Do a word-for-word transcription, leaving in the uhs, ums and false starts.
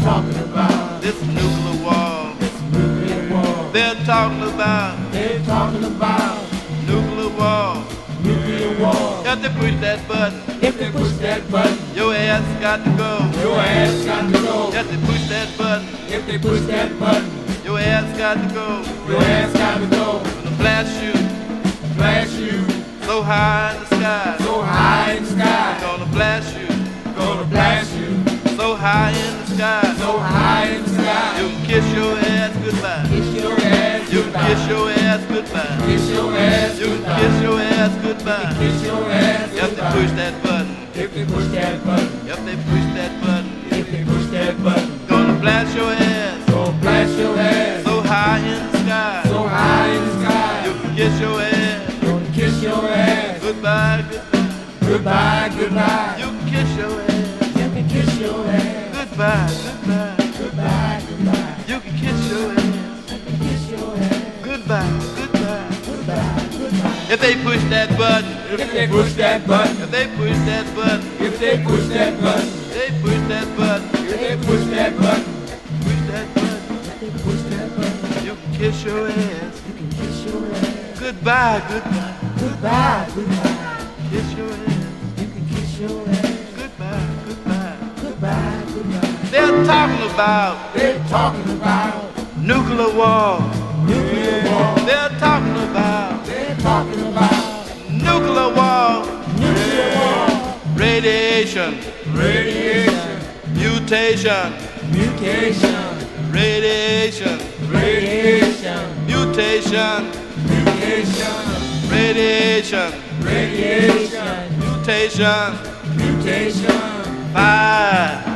talking about this nuclear war. this nuclear war. They're talking about They're talking about nuclear war. nuclear war. If they push that button, If they push that button, your ass got to go. your ass got to go. If they push that button, If they push that button, your ass got to go. your ass got to go. Gonna blast you Blast you so high in the sky. so high in the sky. Gonna blast you Gonna blast you so high in the sky. so high in the sky. You can kiss your ass goodbye. Kiss your ass You can goodbye. kiss your ass goodbye. Kiss your ass You can goodbye. kiss your ass goodbye. Kiss your ass If they goodbye. push that button, If they push that button, if they push that button, if they push that button, gonna blast your ass gonna blast your ass so high in the sky. so high in the sky. You can kiss your ass Gonna kiss your ass goodbye, goodbye. goodbye, goodbye. You can kiss your ass You can kiss your ass goodbye, goodbye. goodbye, goodbye. You can kiss your ass You can kiss your ass goodbye, goodbye. goodbye, goodbye. If they push that button, If they push that button, if they push that button, if they push that button, they push that button, if they push that button, push that button. if they push that button, You can kiss your ass you can kiss your ass goodbye, goodbye. goodbye, goodbye. Kiss your ass You can kiss your ass goodbye, goodbye. goodbye, goodbye. They're talking about They're talking about nuclear war. nuclear war. They're talking about They're talking about nuclear war. nuclear war. Radiation, Radiation, mutation, mutation, radiation, radiation, mutation, mutation, radiation, radiation, mutation. mutation. Five,